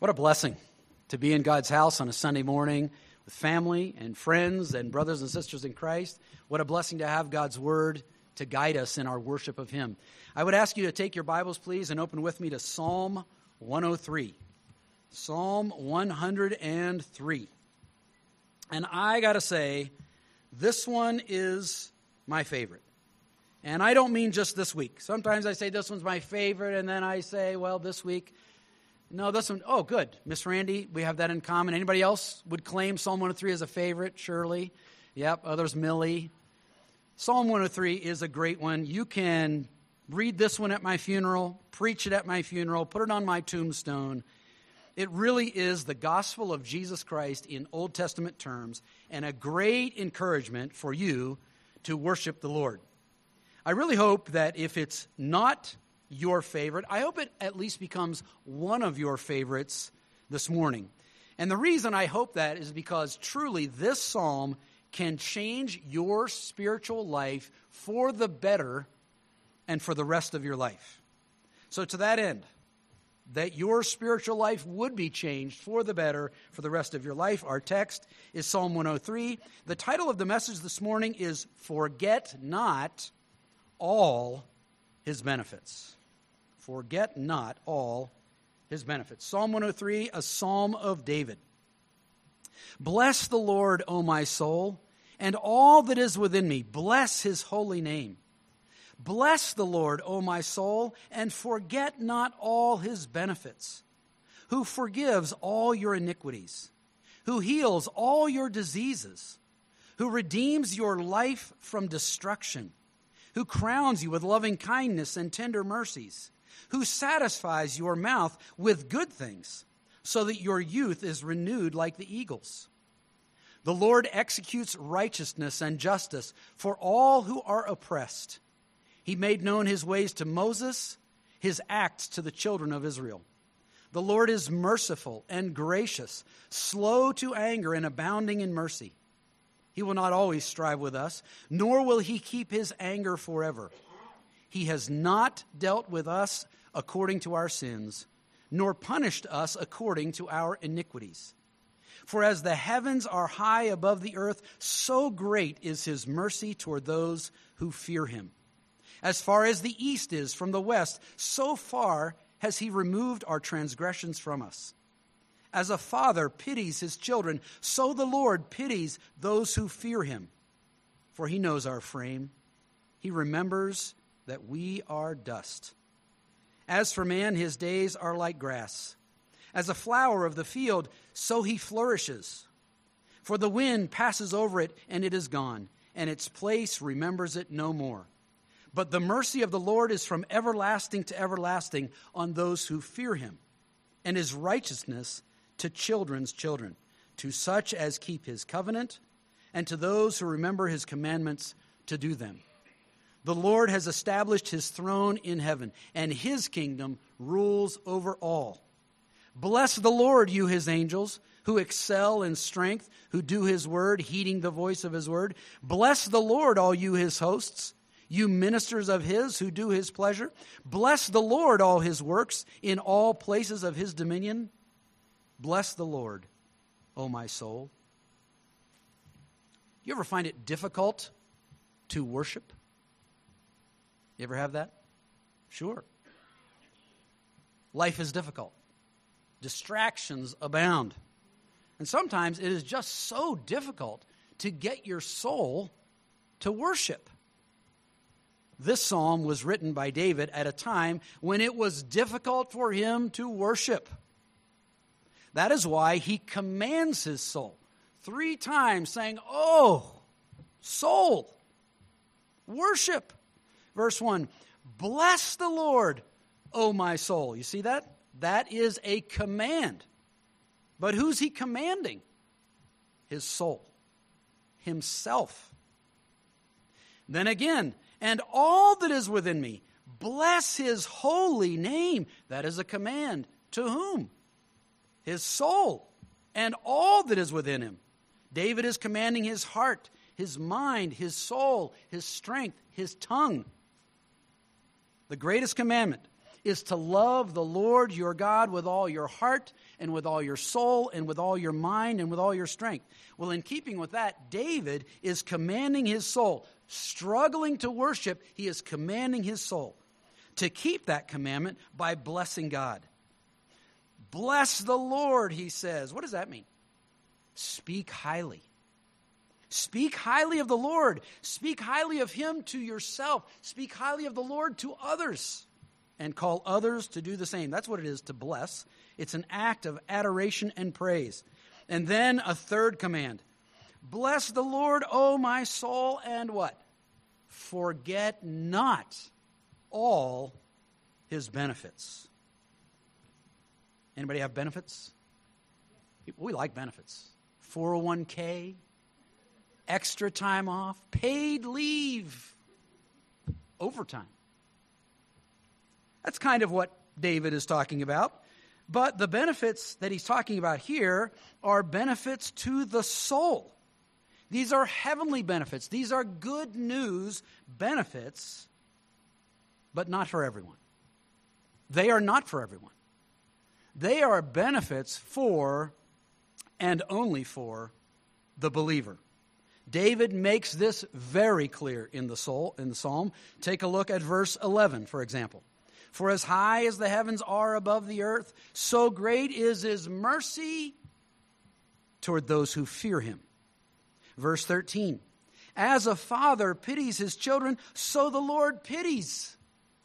What a blessing to be in God's house on a Sunday morning with family and friends and brothers and sisters in Christ. What a blessing to have God's Word to guide us in our worship of Him. I would ask you to take your Bibles, please, and open with me to Psalm 103. Psalm 103. And I got to say, this one is my favorite. And I don't mean just this week. Sometimes I say this one's my favorite, and then I say, well, this week. No, this one, oh, good. Miss Randy, we have that in common. Anybody else would claim Psalm 103 as a favorite? Shirley. Yep, others, Millie. Psalm 103 is a great one. You can read this one at my funeral, preach it at my funeral, put it on my tombstone. It really is the gospel of Jesus Christ in Old Testament terms and a great encouragement for you to worship the Lord. I really hope that if it's not your favorite, I hope it at least becomes one of your favorites this morning. And the reason I hope that is because truly this psalm can change your spiritual life for the better and for the rest of your life. So to that end, that your spiritual life would be changed for the better for the rest of your life, our text is Psalm 103. The title of the message this morning is Forget Not All His Benefits. Forget not all His benefits. Psalm 103, a psalm of David. Bless the Lord, O my soul, and all that is within me. Bless His holy name. Bless the Lord, O my soul, and forget not all His benefits, who forgives all your iniquities, who heals all your diseases, who redeems your life from destruction, who crowns you with loving kindness and tender mercies, who satisfies your mouth with good things, so that your youth is renewed like the eagles. The Lord executes righteousness and justice for all who are oppressed. He made known His ways to Moses, His acts to the children of Israel. The Lord is merciful and gracious, slow to anger and abounding in mercy. He will not always strive with us, nor will He keep His anger forever. He has not dealt with us according to our sins, nor punished us according to our iniquities. For as the heavens are high above the earth, so great is His mercy toward those who fear Him. As far as the east is from the west, so far has He removed our transgressions from us. As a father pities his children, so the Lord pities those who fear Him. For He knows our frame. He remembers that we are dust. As for man, his days are like grass. As a flower of the field, so he flourishes. For the wind passes over it, and it is gone, and its place remembers it no more. But the mercy of the Lord is from everlasting to everlasting on those who fear Him, and His righteousness to children's children, to such as keep His covenant, and to those who remember His commandments to do them. The Lord has established His throne in heaven, and His kingdom rules over all. Bless the Lord, you His angels, who excel in strength, who do His word, heeding the voice of His word. Bless the Lord, all you His hosts, you ministers of His who do His pleasure. Bless the Lord, all His works, in all places of His dominion. Bless the Lord, O my soul. You ever find it difficult to worship? You ever have that? Sure. Life is difficult. Distractions abound. And sometimes it is just so difficult to get your soul to worship. This psalm was written by David at a time when it was difficult for him to worship. That is why he commands his soul 3 times, saying, "Oh, soul, worship." Verse 1, "Bless the Lord, O my soul." You see that? That is a command. But who's he commanding? His soul, himself. Then again, "And all that is within me, bless His holy name." That is a command. To whom? His soul and all that is within him. David is commanding his heart, his mind, his soul, his strength, his tongue. The greatest commandment is to love the Lord your God with all your heart and with all your soul and with all your mind and with all your strength. Well, in keeping with that, David is commanding his soul, struggling to worship, he is commanding his soul to keep that commandment by blessing God. Bless the Lord, he says. What does that mean? Speak highly. Speak highly of the Lord. Speak highly of him to yourself. Speak highly of the Lord to others and call others to do the same. That's what it is to bless. It's an act of adoration and praise. And then a third command. Bless the Lord, O my soul, and what? Forget not all his benefits. Anybody have benefits? We like benefits. 401k, extra time off, paid leave, overtime. That's kind of what David is talking about. But the benefits that he's talking about here are benefits to the soul. These are heavenly benefits. These are good news benefits, but not for everyone. They are not for everyone. They are benefits for and only for the believer. David makes this very clear in the psalm. Take a look at verse 11, for example. For as high as the heavens are above the earth, so great is his mercy toward those who fear him. Verse 13. As a father pities his children, so the Lord pities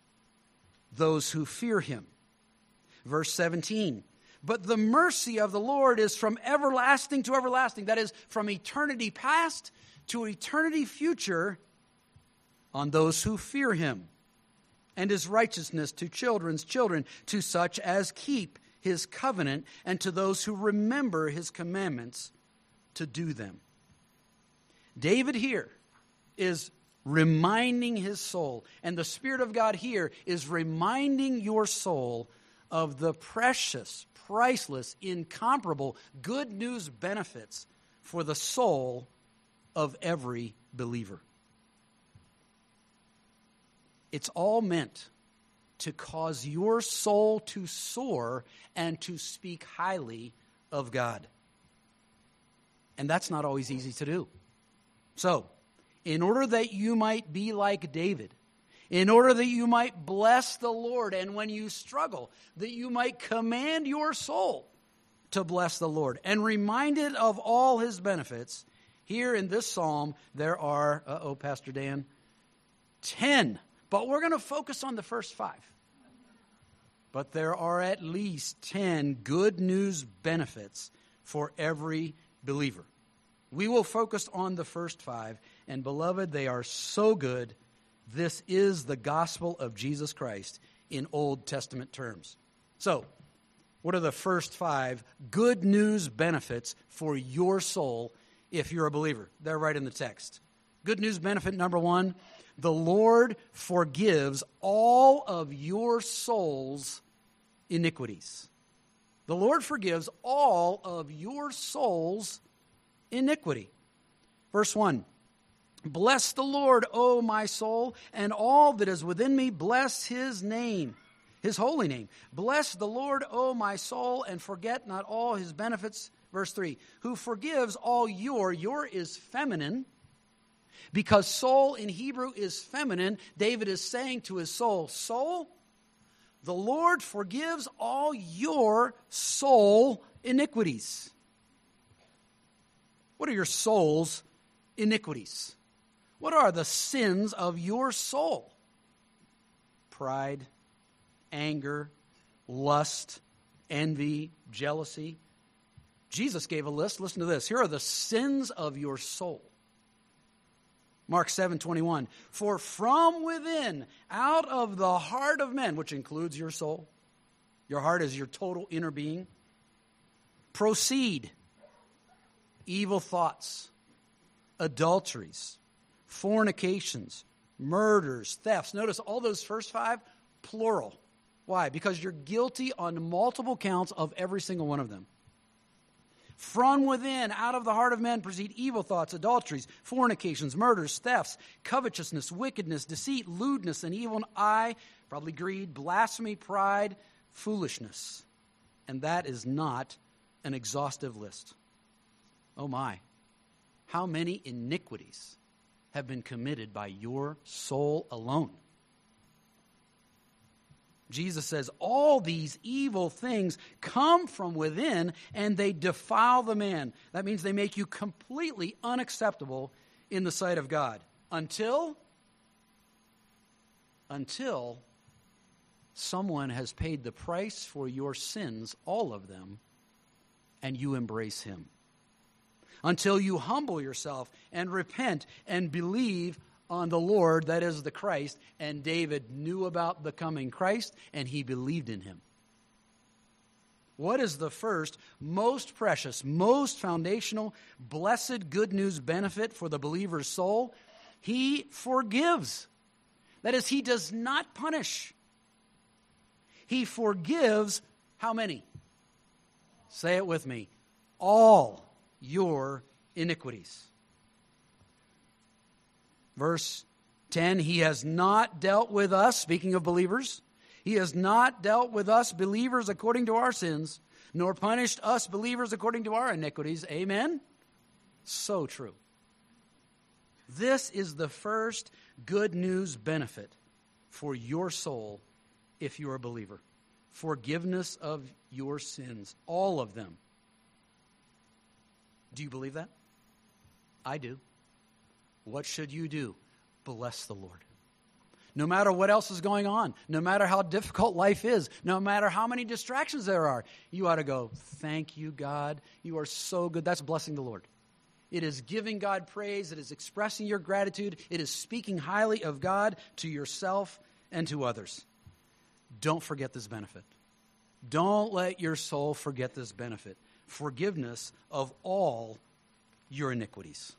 those who fear him. Verse 17. But the mercy of the Lord is from everlasting to everlasting. That is, from eternity past to eternity future on those who fear him. And his righteousness to children's children, to such as keep his covenant, and to those who remember his commandments to do them. David here is reminding his soul, and the Spirit of God here is reminding your soul of the precious, priceless, incomparable good news benefits for the soul of every believer. It's all meant to cause your soul to soar and to speak highly of God. And that's not always easy to do. So, in order that you might be like David, in order that you might bless the Lord, and when you struggle, that you might command your soul to bless the Lord, and remind it of all his benefits, here in this psalm there are, Pastor Dan, 10. But we're going to focus on the first 5. But there are at least 10 good news benefits for every believer. We will focus on the first 5. And beloved, they are so good. This is the gospel of Jesus Christ in Old Testament terms. So, what are the first 5 good news benefits for your soul if you're a believer? They're right in the text. Good news benefit number 1. The Lord forgives all of your soul's iniquities. The Lord forgives all of your soul's iniquity. Verse 1. Bless the Lord, O my soul, and all that is within me, bless his name, his holy name. Bless the Lord, O my soul, and forget not all his benefits. Verse 3. Who forgives all your is feminine. Because soul in Hebrew is feminine, David is saying to his soul, soul, the Lord forgives all your soul iniquities. What are your soul's iniquities? What are the sins of your soul? Pride, anger, lust, envy, jealousy. Jesus gave a list. Listen to this. Here are the sins of your soul. Mark 7:21, for from within, out of the heart of men, which includes your soul, your heart is your total inner being, proceed evil thoughts, adulteries, fornications, murders, thefts. Notice all those first 5, plural. Why? Because you're guilty on multiple counts of every single one of them. From within, out of the heart of men, proceed evil thoughts, adulteries, fornications, murders, thefts, covetousness, wickedness, deceit, lewdness, and evil eye, probably greed, blasphemy, pride, foolishness. And that is not an exhaustive list. Oh my, how many iniquities have been committed by your soul alone? Jesus says all these evil things come from within and they defile the man. That means they make you completely unacceptable in the sight of God until someone has paid the price for your sins, all of them, and you embrace him. Until you humble yourself and repent and believe on the Lord, that is the Christ. And David knew about the coming Christ, and he believed in him. What is the first, most precious, most foundational, blessed good news benefit for the believer's soul? He forgives. That is, he does not punish. He forgives how many? Say it with me. All your iniquities. Verse 10, he has not dealt with us, speaking of believers, he has not dealt with us believers according to our sins, nor punished us believers according to our iniquities. Amen? So true. This is the first good news benefit for your soul if you're a believer. Forgiveness of your sins, all of them. Do you believe that? I do. What should you do? Bless the Lord. No matter what else is going on, no matter how difficult life is, no matter how many distractions there are, you ought to go, thank you, God. You are so good. That's blessing the Lord. It is giving God praise. It is expressing your gratitude. It is speaking highly of God to yourself and to others. Don't forget this benefit. Don't let your soul forget this benefit. Forgiveness of all your iniquities.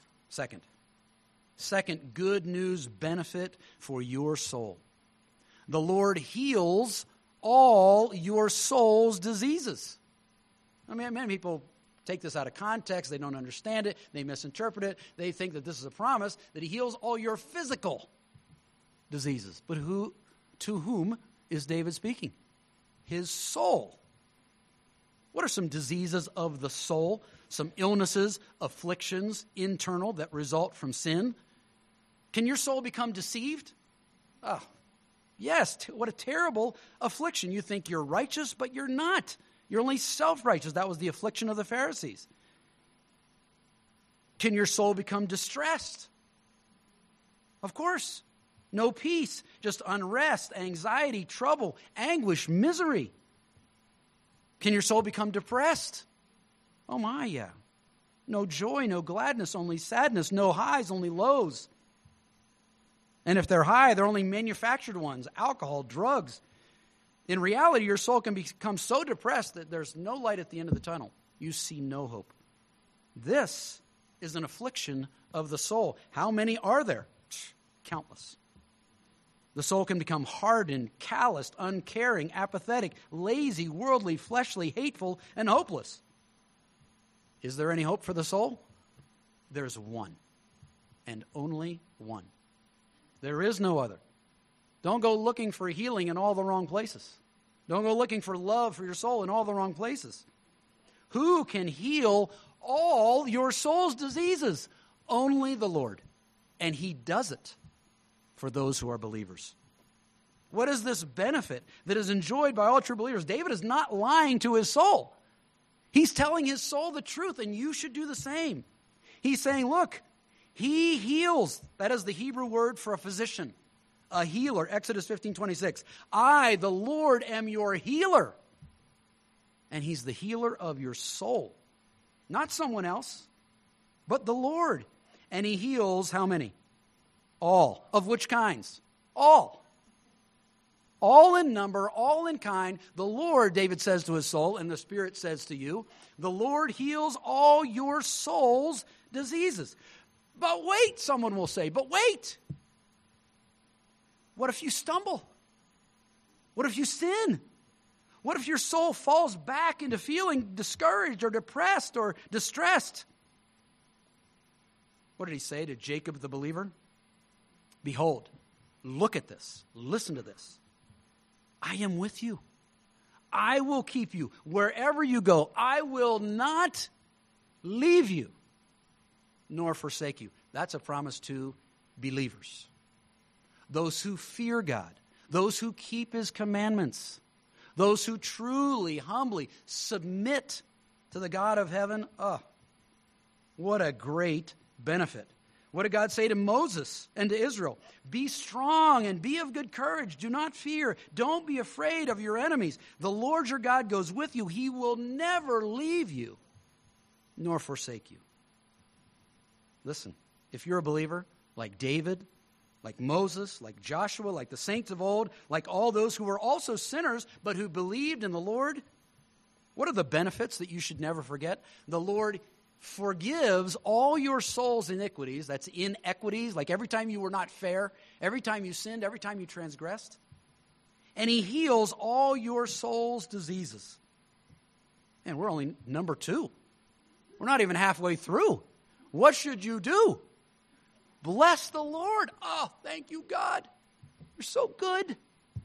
Second good news benefit for your soul. The Lord heals all your soul's diseases. I mean, many people take this out of context. They don't understand it. They misinterpret it. They think that this is a promise that he heals all your physical diseases. But to whom is David speaking? His soul. What are some diseases of the soul? Some illnesses, afflictions, internal, that result from sin? Can your soul become deceived? Oh, yes. What a terrible affliction. You think you're righteous, but you're not. You're only self-righteous. That was the affliction of the Pharisees. Can your soul become distressed? Of course. No peace, just unrest, anxiety, trouble, anguish, misery. Can your soul become depressed? Oh my, yeah. No joy, no gladness, only sadness. No highs, only lows. And if they're high, they're only manufactured ones, alcohol, drugs. In reality, your soul can become so depressed that there's no light at the end of the tunnel. You see no hope. This is an affliction of the soul. How many are there? Countless. The soul can become hardened, calloused, uncaring, apathetic, lazy, worldly, fleshly, hateful, and hopeless. Is there any hope for the soul? There's one, and only one. There is no other. Don't go looking for healing in all the wrong places. Don't go looking for love for your soul in all the wrong places. Who can heal all your soul's diseases? Only the Lord. And he does it for those who are believers. What is this benefit that is enjoyed by all true believers? David is not lying to his soul. He's telling his soul the truth, and you should do the same. He's saying, look, he heals. That is the Hebrew word for a physician, a healer. Exodus 15:26. I, the Lord, am your healer. And he's the healer of your soul. Not someone else, but the Lord. And he heals how many? All. Of which kinds? All. All in number, all in kind. The Lord, David says to his soul, and the Spirit says to you, the Lord heals all your soul's diseases. But wait, someone will say, but wait. What if you stumble? What if you sin? What if your soul falls back into feeling discouraged or depressed or distressed? What did he say to Jacob the believer? Behold, look at this, listen to this. I am with you. I will keep you wherever you go. I will not leave you nor forsake you. That's a promise to believers. Those who fear God, those who keep his commandments, those who truly, humbly submit to the God of heaven. Oh, what a great benefit. What did God say to Moses and to Israel? Be strong and be of good courage. Do not fear. Don't be afraid of your enemies. The Lord your God goes with you. He will never leave you nor forsake you. Listen, if you're a believer like David, like Moses, like Joshua, like the saints of old, like all those who were also sinners but who believed in the Lord, what are the benefits that you should never forget? The Lord forgives all your soul's iniquities. That's inequities, like every time you were not fair, every time you sinned, every time you transgressed. And he heals all your soul's diseases. And we're only number 2. We're not even halfway through. What should you do? Bless the Lord. Oh, thank you, God. You're so good.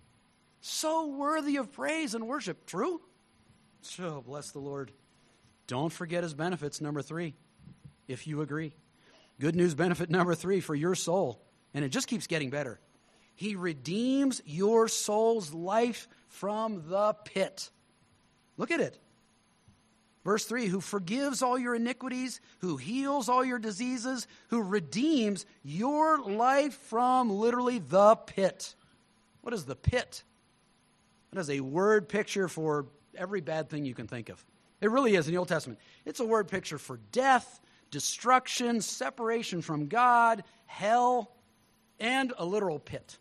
So worthy of praise and worship. True? So bless the Lord. Don't forget his benefits, number 3, if you agree. Good news benefit number 3 for your soul, and it just keeps getting better. He redeems your soul's life from the pit. Look at it. Verse 3, who forgives all your iniquities, who heals all your diseases, who redeems your life from literally the pit. What is the pit? That is a word picture for every bad thing you can think of. It really is in the Old Testament. It's a word picture for death, destruction, separation from God, hell, and a literal pit.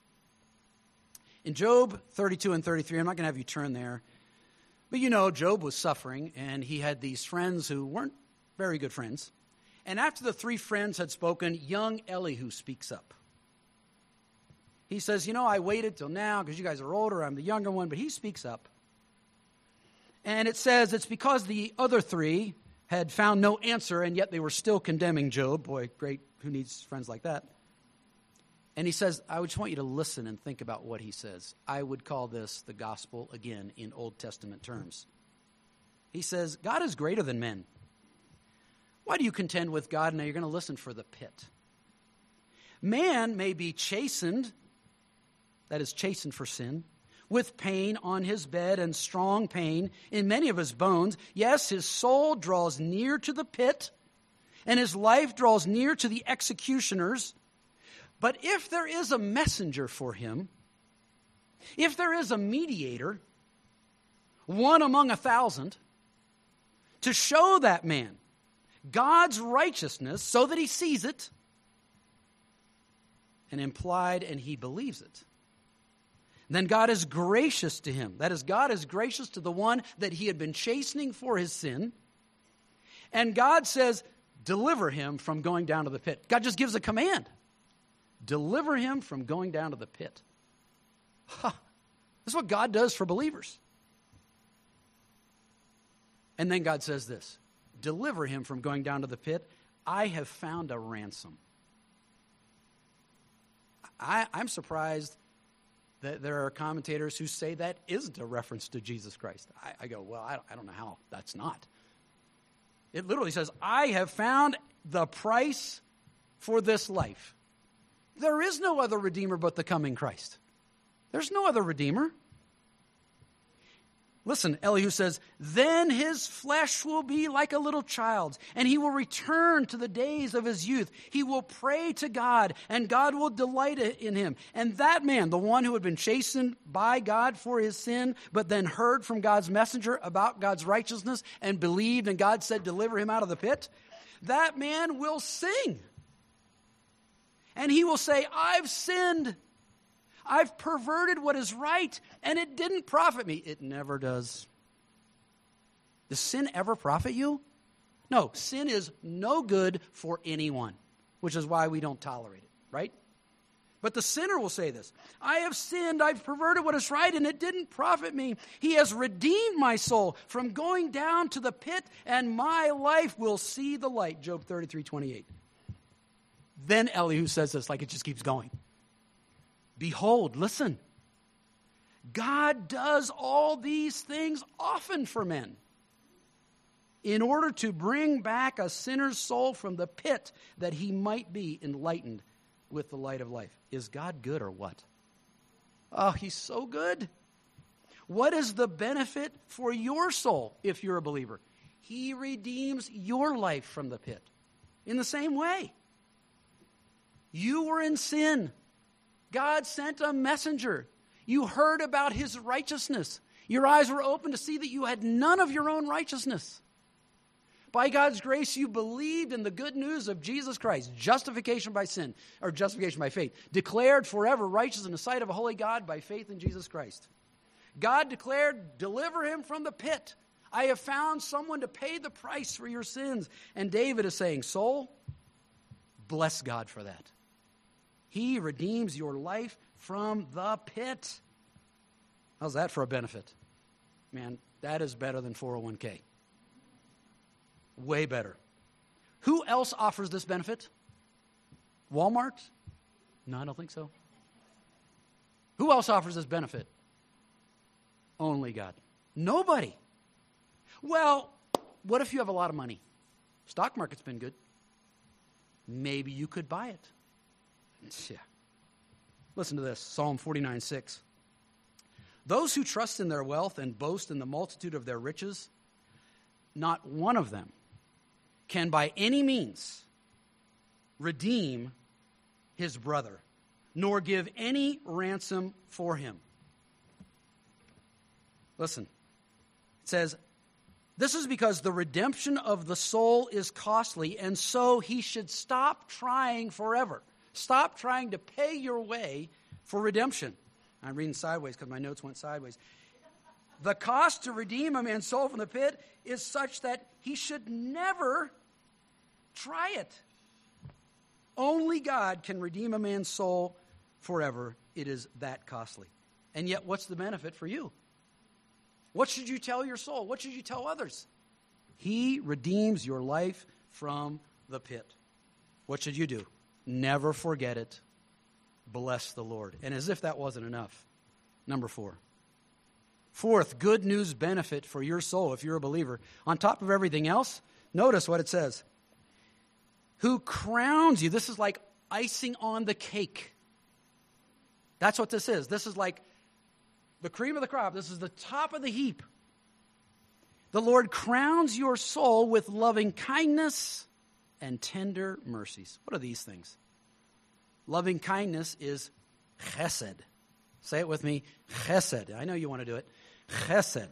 In Job 32 and 33, I'm not going to have you turn there, but you know Job was suffering, and he had these friends who weren't very good friends. And after the 3 friends had spoken, young Elihu speaks up. He says, I waited till now because you guys are older, I'm the younger one, but he speaks up. And it says it's because the other 3 had found no answer, and yet they were still condemning Job. Boy, great, who needs friends like that? And he says, I just want you to listen and think about what he says. I would call this the gospel, again, in Old Testament terms. He says, God is greater than men. Why do you contend with God? Now you're going to listen for the pit. Man may be chastened, that is chastened for sin, with pain on his bed and strong pain in many of his bones. Yes, his soul draws near to the pit, and his life draws near to the executioners. But if there is a messenger for him, if there is a mediator, one among 1,000, to show that man God's righteousness so that he sees it, and implied, and he believes it, then God is gracious to him. That is, God is gracious to the one that he had been chastening for his sin. And God says, deliver him from going down to the pit. God just gives a command. Deliver him from going down to the pit. This is what God does for believers. And then God says this, deliver him from going down to the pit. I have found a ransom. I'm surprised that there are commentators who say that isn't a reference to Jesus Christ. I go, well, I don't know how that's not. It literally says, I have found the price for this life. There is no other Redeemer but the coming Christ. There's no other Redeemer. Listen, Elihu says, then his flesh will be like a little child's, and he will return to the days of his youth. He will pray to God, and God will delight in him. And that man, the one who had been chastened by God for his sin, but then heard from God's messenger about God's righteousness and believed, and God said, deliver him out of the pit, that man will sing. And he will say, I've sinned. I've perverted what is right, and it didn't profit me. It never does. Does sin ever profit you? No, sin is no good for anyone, which is why we don't tolerate it, right? But the sinner will say this, I have sinned, I've perverted what is right, and it didn't profit me. He has redeemed my soul from going down to the pit, and my life will see the light. Job 33:28. Then Elihu says this, like it just keeps going. Behold, listen, God does all these things often for men in order to bring back a sinner's soul from the pit that he might be enlightened with the light of life. Is God good or what? Oh, he's so good. What is the benefit for your soul if you're a believer? He redeems your life from the pit in the same way. You were in sin. God sent a messenger. You heard about his righteousness. Your eyes were open to see that you had none of your own righteousness. By God's grace, you believed in the good news of Jesus Christ, justification by sin, or justification by faith, declared forever righteous in the sight of a holy God by faith in Jesus Christ. God declared, deliver him from the pit. I have found someone to pay the price for your sins. And David is saying, soul, bless God for that. He redeems your life from the pit. How's that for a benefit? Man, that is better than 401k. Way better. Who else offers this benefit? Walmart? No, I don't think so. Who else offers this benefit? Only God. Nobody. Well, what if you have a lot of money? Stock market's been good. Maybe you could buy it. Yeah. Listen to this, Psalm 49:6. Those who trust in their wealth and boast in the multitude of their riches, not one of them can by any means redeem his brother, nor give any ransom for him. Listen, it says, this is because the redemption of the soul is costly, and so he should stop trying forever. Stop trying to pay your way for redemption. I'm reading sideways because my notes went sideways. The cost to redeem a man's soul from the pit is such that he should never try it. Only God can redeem a man's soul forever. It is that costly. And yet, what's the benefit for you? What should you tell your soul? What should you tell others? He redeems your life from the pit. What should you do? Never forget it. Bless the Lord. And as if that wasn't enough, number 4. Fourth, good news benefit for your soul if you're a believer. On top of everything else, notice what it says. Who crowns you. This is like icing on the cake. That's what this is. This is like the cream of the crop. This is the top of the heap. The Lord crowns your soul with loving kindness and tender mercies. What are these things? Loving kindness is chesed. Say it with me, chesed. I know you want to do it. Chesed.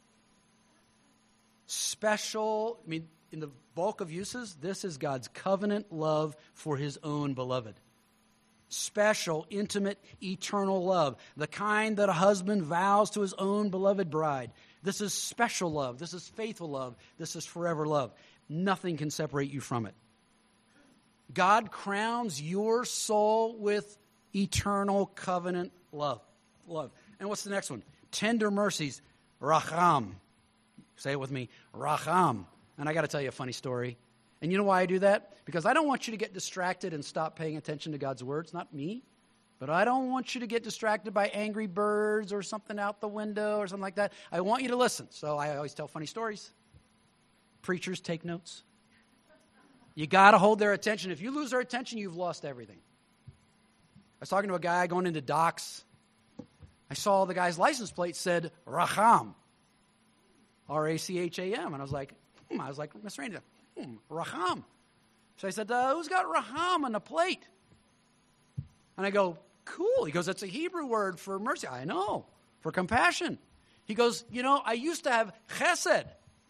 Special, in the bulk of uses, this is God's covenant love for his own beloved. Special, intimate, eternal love. The kind that a husband vows to his own beloved bride. This is special love. This is faithful love. This is forever love. Nothing can separate you from it. God crowns your soul with eternal covenant love. And what's the next one? Tender mercies. Racham. Say it with me. Racham. And I got to tell you a funny story. And you know why I do that? Because I don't want you to get distracted and stop paying attention to God's words. Not me. But I don't want you to get distracted by angry birds or something out the window or something like that. I want you to listen. So I always tell funny stories. Preachers, take notes. You got to hold their attention. If you lose their attention, you've lost everything. I was talking to a guy going into docks. I saw the guy's license plate said Racham. R-A-C-H-A-M. And I was like, Mr. Randy, Racham. So I said, who's got Racham on the plate? And I go, cool. He goes, that's a Hebrew word for mercy. I know, for compassion. He goes, I used to have chesed.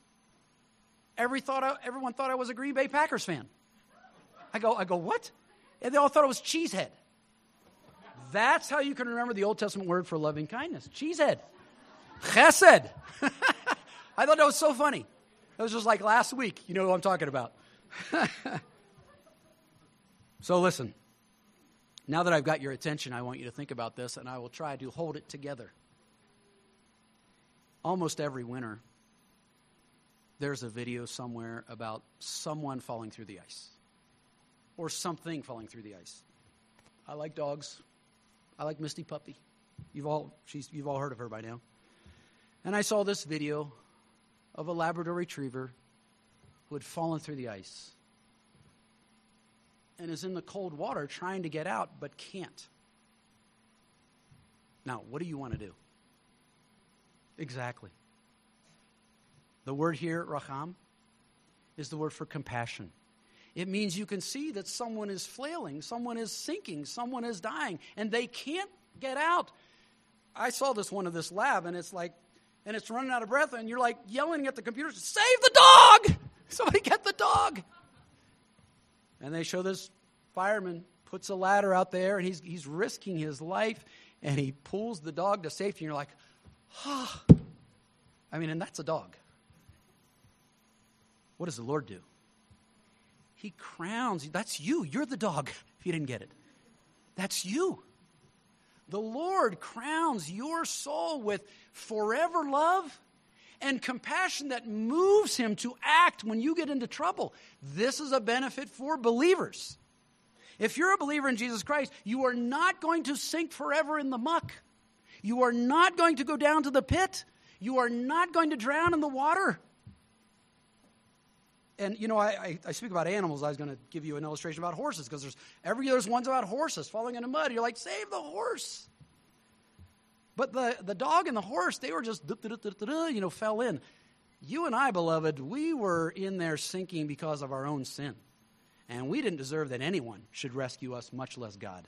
Everyone thought I was a Green Bay Packers fan. I go, what? And they all thought it was cheesehead. That's how you can remember the Old Testament word for loving kindness. Cheesehead. Chesed. I thought that was so funny. That was just like last week. You know who I'm talking about. So listen. Now that I've got your attention, I want you to think about this, and I will try to hold it together. Almost every winter, there's a video somewhere about someone falling through the ice or something falling through the ice. I like dogs. I like Misty Puppy. You've all heard of her by now. And I saw this video of a Labrador Retriever who had fallen through the ice and is in the cold water trying to get out but can't. Now, what do you want to do? Exactly. The word here, racham, is the word for compassion. It means you can see that someone is flailing, someone is sinking, someone is dying, and they can't get out. I saw one of this lab, and it's running out of breath, and you're like yelling at the computer, save the dog! Somebody get the dog! And they show this fireman puts a ladder out there, and he's risking his life, and he pulls the dog to safety, and you're like, ah. And that's a dog. What does the Lord do? He crowns, that's you. You're the dog, if you didn't get it. That's you. The Lord crowns your soul with forever love and compassion that moves him to act when you get into trouble. This is a benefit for believers. If you're a believer in Jesus Christ, you are not going to sink forever in the muck. You are not going to go down to the pit. You are not going to drown in the water. And, I speak about animals. I was going to give you an illustration about horses because there's ones about horses falling into mud. You're like, save the horse. But the dog and the horse, they were just, fell in. You and I, beloved, we were in there sinking because of our own sin. And we didn't deserve that anyone should rescue us, much less God.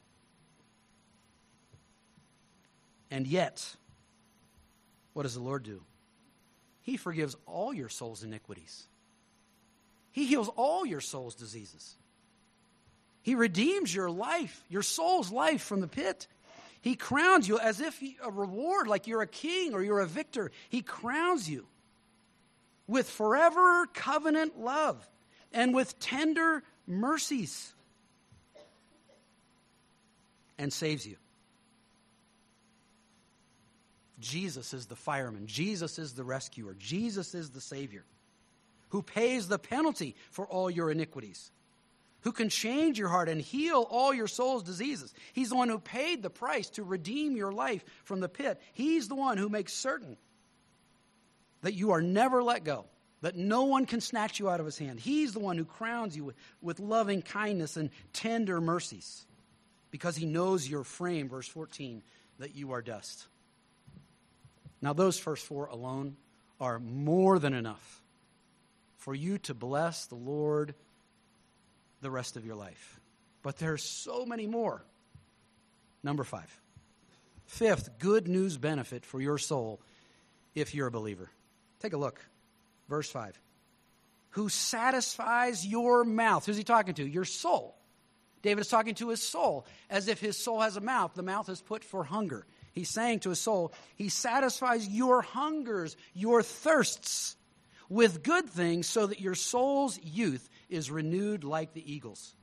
And yet, what does the Lord do? He forgives all your soul's iniquities. He heals all your soul's diseases. He redeems your life, your soul's life from the pit. He crowns you as if a reward, like you're a king or you're a victor. He crowns you with forever covenant love and with tender mercies and saves you. Jesus is the fireman. Jesus is the rescuer. Jesus is the Savior who pays the penalty for all your iniquities, who can change your heart and heal all your soul's diseases. He's the one who paid the price to redeem your life from the pit. He's the one who makes certain that you are never let go, that no one can snatch you out of his hand. He's the one who crowns you with loving kindness and tender mercies because he knows your frame, verse 14, that you are dust. Now, those first four alone are more than enough for you to bless the Lord the rest of your life. But there's so many more. Number 5. Fifth, good news benefit for your soul if you're a believer. Take a look. Verse 5. Who satisfies your mouth. Who's he talking to? Your soul. David is talking to his soul as if his soul has a mouth. The mouth is put for hunger. He's saying to his soul, he satisfies your hungers, your thirsts with good things so that your soul's youth is renewed like the eagles.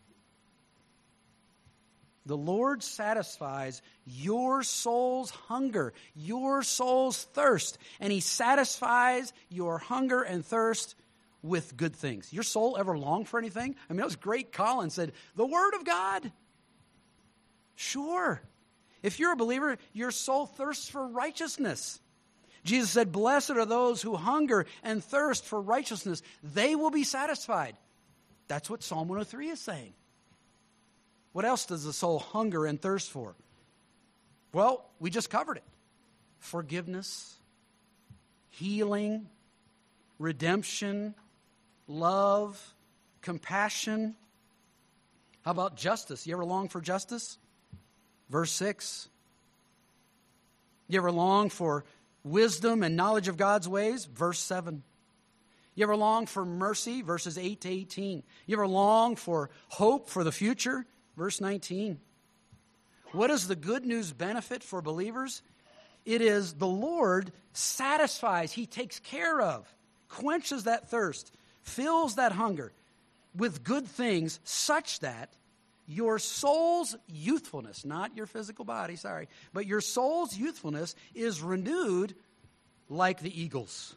The Lord satisfies your soul's hunger, your soul's thirst, and he satisfies your hunger and thirst with good things. Your soul ever long for anything? That was great. Colin said, the Word of God. Sure. If you're a believer, your soul thirsts for righteousness. Jesus said, blessed are those who hunger and thirst for righteousness. They will be satisfied. That's what Psalm 103 is saying. What else does the soul hunger and thirst for? Well, we just covered it. Forgiveness, healing, redemption, love, compassion. How about justice? You ever long for justice? Verse 6. You ever long for wisdom and knowledge of God's ways? Verse 7. You ever long for mercy? Verses 8 to 18. You ever long for hope for the future? Verse 19. What is the good news benefit for believers? It is the Lord satisfies, he takes care of, quenches that thirst, fills that hunger with good things such that your soul's youthfulness, not your physical body, sorry, but your soul's youthfulness is renewed like the eagles.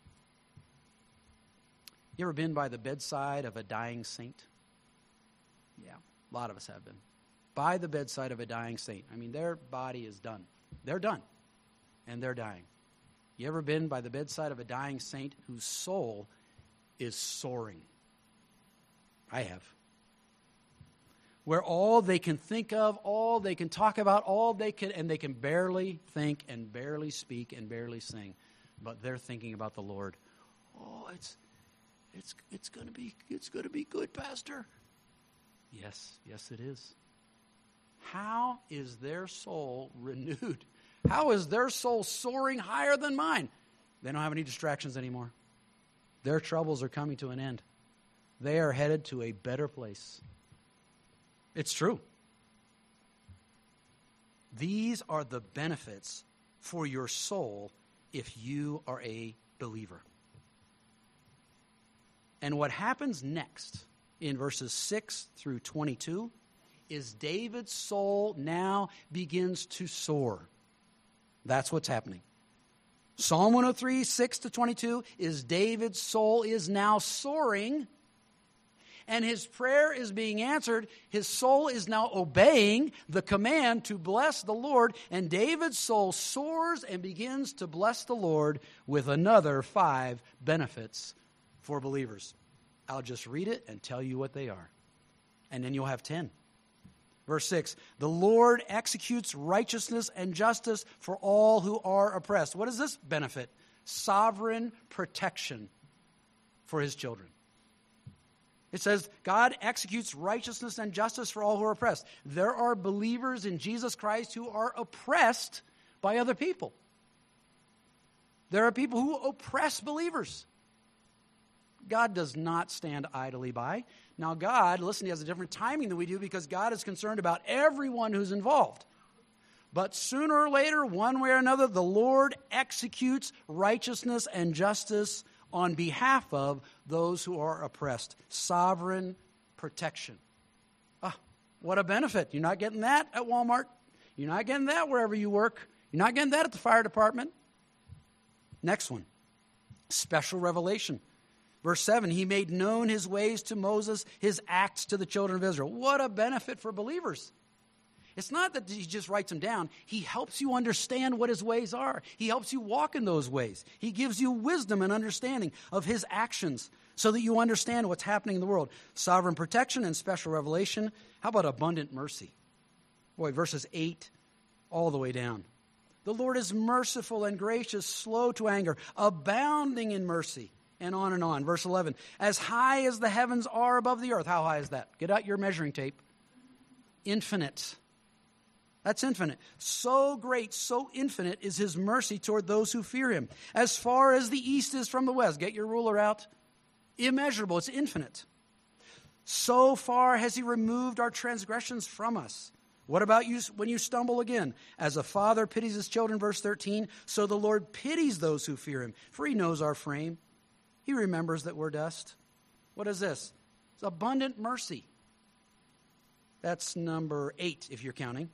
You ever been by the bedside of a dying saint? Yeah, a lot of us have been. By the bedside of a dying saint. I mean, their body is done. They're done, and they're dying. You ever been by the bedside of a dying saint whose soul is soaring? I have. Where all they can think of, all they can talk about, and they can barely think and barely speak and barely sing, but they're thinking about the Lord. Oh, it's going to be good, Pastor. Yes, it is. How is their soul renewed? How is their soul soaring higher than mine? They don't have any distractions anymore. Their troubles are coming to an end. They are headed to a better place. It's true. These are the benefits for your soul if you are a believer. And what happens next in verses 6 through 22 is David's soul now begins to soar. That's what's happening. Psalm 103, 6 to 22 is David's soul is now soaring, and his prayer is being answered. His soul is now obeying the command to bless the Lord, and David's soul soars and begins to bless the Lord with another 5 benefits for believers. I'll just read it and tell you what they are, and then you'll have 10. Verse 6, the Lord executes righteousness and justice for all who are oppressed. What is this benefit? Sovereign protection for his children. It says, God executes righteousness and justice for all who are oppressed. There are believers in Jesus Christ who are oppressed by other people. There are people who oppress believers. God does not stand idly by. Now God, listen, he has a different timing than we do because God is concerned about everyone who's involved. But sooner or later, one way or another, the Lord executes righteousness and justice on behalf of those who are oppressed. Sovereign protection. What a benefit. You're not getting that at Walmart. You're not getting that wherever you work. You're not getting that at the fire department. Next one. Special revelation. Verse 7, he made known his ways to Moses, his acts to the children of Israel. What a benefit for believers. It's not that he just writes them down. He helps you understand what his ways are. He helps you walk in those ways. He gives you wisdom and understanding of his actions so that you understand what's happening in the world. Sovereign protection and special revelation. How about abundant mercy? Boy, verses 8 all the way down. The Lord is merciful and gracious, slow to anger, abounding in mercy. And on and on. Verse 11, as high as the heavens are above the earth. How high is that? Get out your measuring tape. Infinite. That's infinite. So great, so infinite is his mercy toward those who fear him. As far as the east is from the west. Get your ruler out. Immeasurable. It's infinite. So far has he removed our transgressions from us. What about you when you stumble again? As a father pities his children, verse 13, so the Lord pities those who fear him, for he knows our frame. He remembers that we're dust. What is this? It's abundant mercy. That's number 8, if you're counting.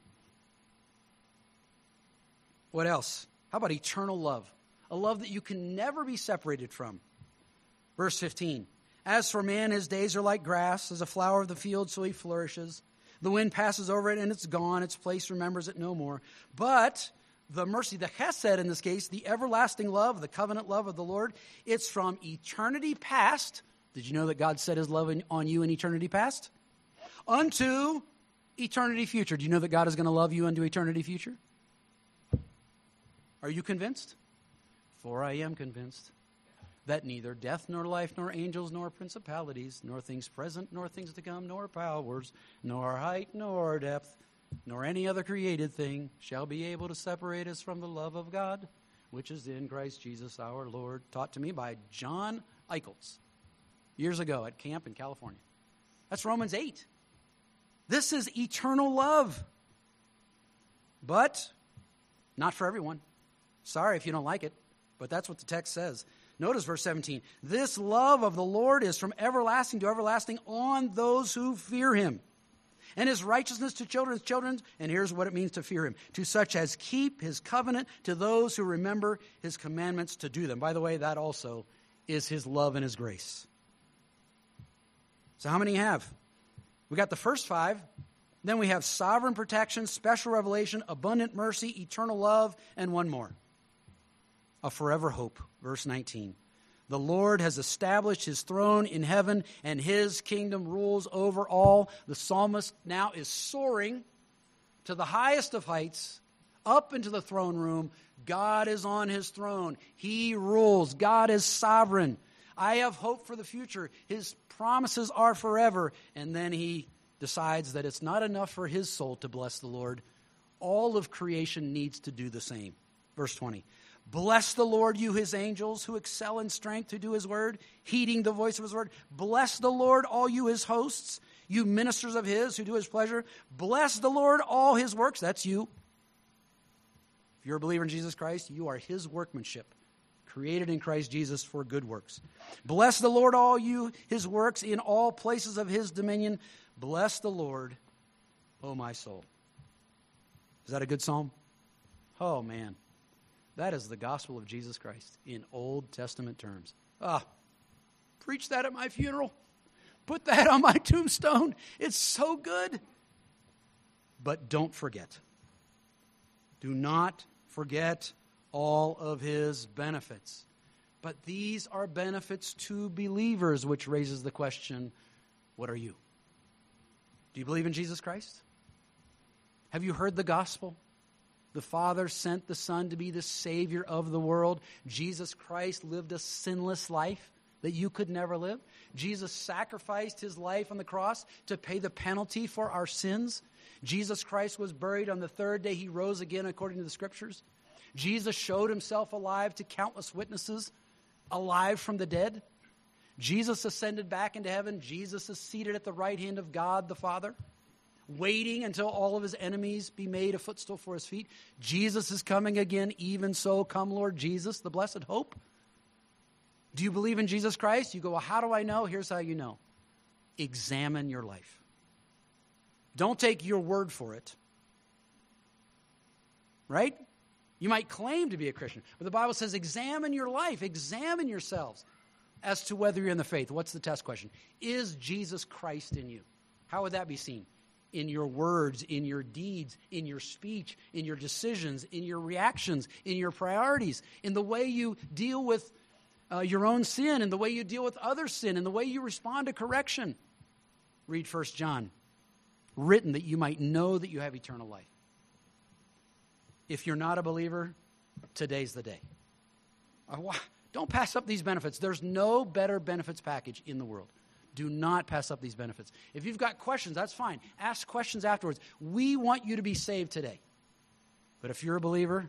What else? How about eternal love? A love that you can never be separated from. Verse 15. As for man, his days are like grass, as a flower of the field, so he flourishes. The wind passes over it, and it's gone. Its place remembers it no more. But the mercy, the chesed in this case, the everlasting love, the covenant love of the Lord, it's from eternity past. Did you know that God set his love on you in eternity past? Unto eternity future. Do you know that God is going to love you unto eternity future? Are you convinced? For I am convinced that neither death nor life nor angels nor principalities nor things present nor things to come nor powers nor height nor depth nor any other created thing shall be able to separate us from the love of God, which is in Christ Jesus our Lord, taught to me by John Eichholz years ago at camp in California. That's Romans 8. This is eternal love. But not for everyone. Sorry if you don't like it, but that's what the text says. Notice verse 17. This love of the Lord is from everlasting to everlasting on those who fear him. and his righteousness to children's children. And here's what it means to fear him. To such as keep his covenant, to those who remember his commandments to do them. By the way, that also is his love and his grace. So how many have? We got the first 5. Then we have sovereign protection, special revelation, abundant mercy, eternal love, and one more. A forever hope. Verse 19. The Lord has established his throne in heaven, and his kingdom rules over all. The psalmist now is soaring to the highest of heights, up into the throne room. God is on his throne. He rules. God is sovereign. I have hope for the future. His promises are forever. And then he decides that it's not enough for his soul to bless the Lord. All of creation needs to do the same. Verse 20. Bless the Lord, you his angels, who excel in strength, who do his word, heeding the voice of his word. Bless the Lord, all you his hosts, you ministers of his, who do his pleasure. Bless the Lord, all his works. That's you. If you're a believer in Jesus Christ, you are his workmanship, created in Christ Jesus for good works. Bless the Lord, all you his works, in all places of his dominion. Bless the Lord, O my soul. Is that a good psalm? Oh, man. That is the gospel of Jesus Christ in Old Testament terms. Preach that at my funeral. Put that on my tombstone. It's so good. But don't forget. Do not forget all of his benefits. But these are benefits to believers, which raises the question, what are you? Do you believe in Jesus Christ? Have you heard the gospel? The Father sent the Son to be the Savior of the world. Jesus Christ lived a sinless life that you could never live. Jesus sacrificed his life on the cross to pay the penalty for our sins. Jesus Christ was buried. On the 3rd day, he rose again according to the Scriptures. Jesus showed himself alive to countless witnesses, alive from the dead. Jesus ascended back into heaven. Jesus is seated at the right hand of God the Father, waiting until all of his enemies be made a footstool for his feet. Jesus is coming again. Even so, come Lord Jesus, the blessed hope. Do you believe in Jesus Christ? You go, well, how do I know? Here's how you know. Examine your life. Don't take your word for it. Right? You might claim to be a Christian, but the Bible says examine your life. Examine yourselves as to whether you're in the faith. What's the test question? Is Jesus Christ in you? How would that be seen? In your words, in your deeds, in your speech, in your decisions, in your reactions, in your priorities, in the way you deal with your own sin, in the way you deal with other sin, in the way you respond to correction. Read 1 John. Written that you might know that you have eternal life. If you're not a believer, today's the day. Don't pass up these benefits. There's no better benefits package in the world. Do not pass up these benefits. If you've got questions, that's fine. Ask questions afterwards. We want you to be saved today. But if you're a believer,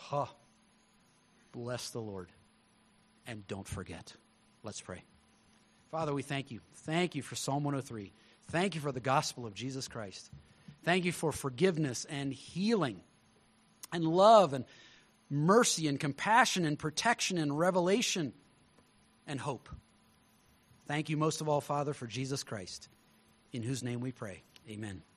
bless the Lord. And don't forget. Let's pray. Father, we thank you. Thank you for Psalm 103. Thank you for the gospel of Jesus Christ. Thank you for forgiveness and healing and love and mercy and compassion and protection and revelation and hope. Thank you most of all, Father, for Jesus Christ, in whose name we pray. Amen.